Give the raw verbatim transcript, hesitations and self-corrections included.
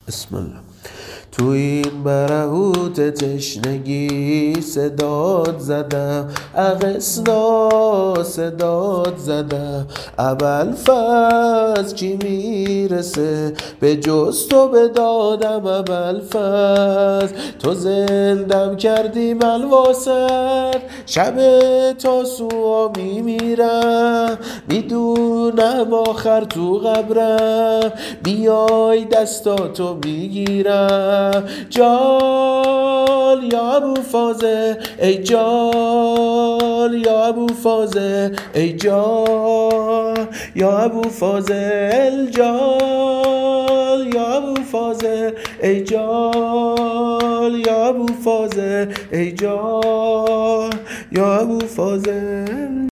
بسم الله. تو این برهوت تشنگی صدات زدم، اغسنا صدات زدم. ابوالفضل چی میرسه به جز تو به دادم؟ ابوالفضل تو زندم کردی من واسد، شب تا سوها میمیرم، میدونم آخر تو قبرم بیای دستاتو میگیرم. جال یا ابوالفضل ای جال یا ابوالفضل ای جال یا ابوالفضل جال یا ابوالفضل ای جال یا ابوالفضل ای جال یا ابوالفضل.